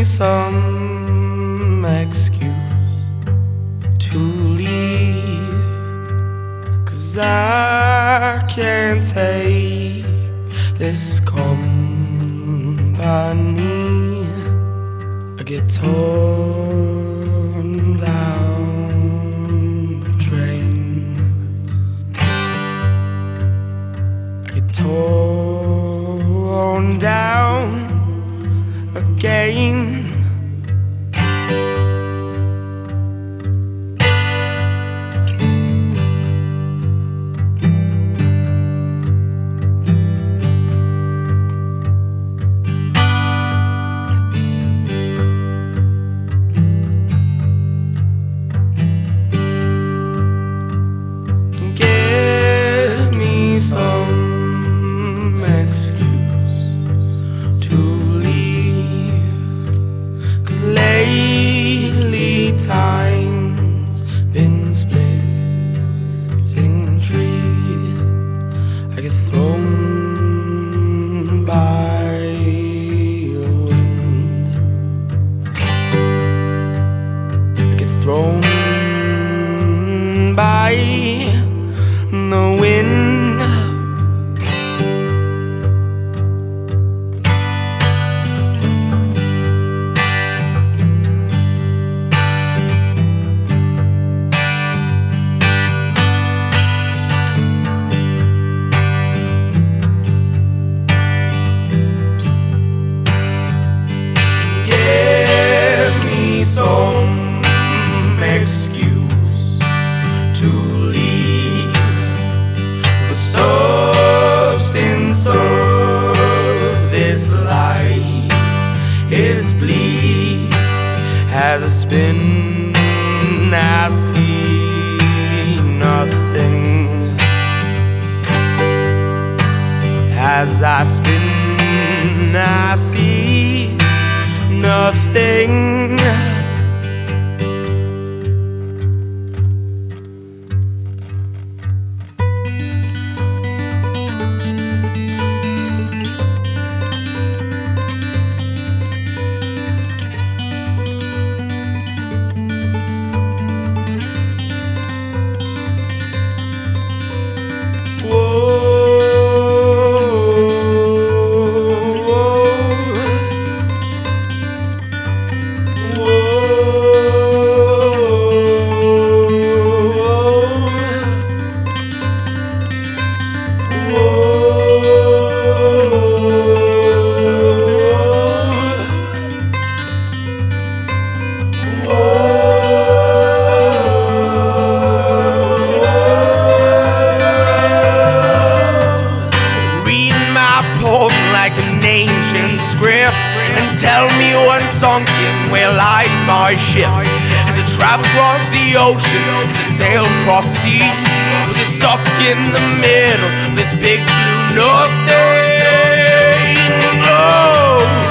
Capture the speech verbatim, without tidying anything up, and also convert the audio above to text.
some excuse to leave, 'cause I can't take this company. I get torn down the drain. I get torn down again. Give me some excuse to leave, 'cause lately time's been splitting trees. I get thrown by the wind. I get thrown by the wind. Some excuse to leave. The substance of this life is bleak. As I spin, I see nothing. As I spin, I see nothing. Like an ancient script, and tell me when sunken where lies my ship. As it traveled across the oceans, as it sailed across seas, was it stuck in the middle of this big blue nothing? Oh.